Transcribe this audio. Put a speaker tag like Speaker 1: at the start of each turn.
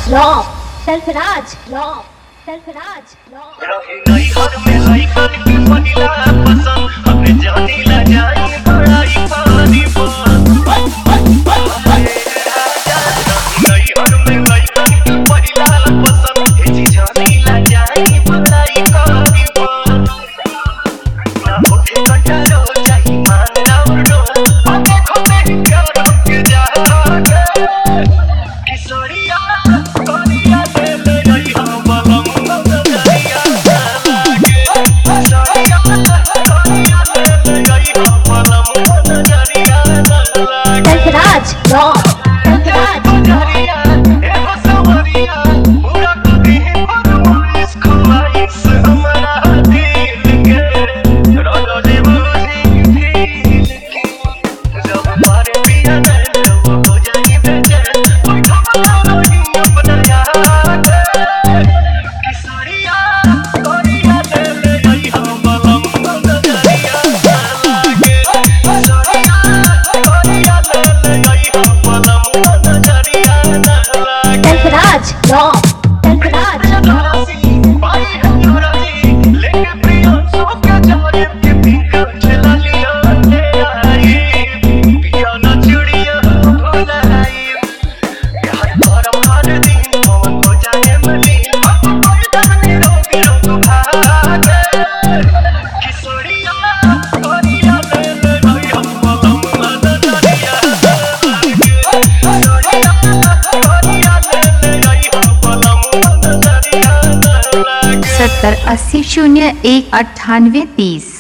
Speaker 1: Rock, Sarfaraj, Rock, Sarfaraj, Rock.
Speaker 2: रहे नहीं घर में लइकन के पहिला पसंद हमें जानी ला जाई बड़ाई पानी पर नहीं घर में लइकन के पहिला पसंद ए जी जानी ला जाई बड़ाई पानी पर ना होके कटरो जाई मान और डोल आगे खोते प्यार के जा किसरिया करिया दे रही हम बलम
Speaker 1: Sarfaraj, Rock, Sarfaraj, Rock. Sarfaraj, Rock, Sarfaraj, Rock.
Speaker 3: सत्तर 80 01 98 30।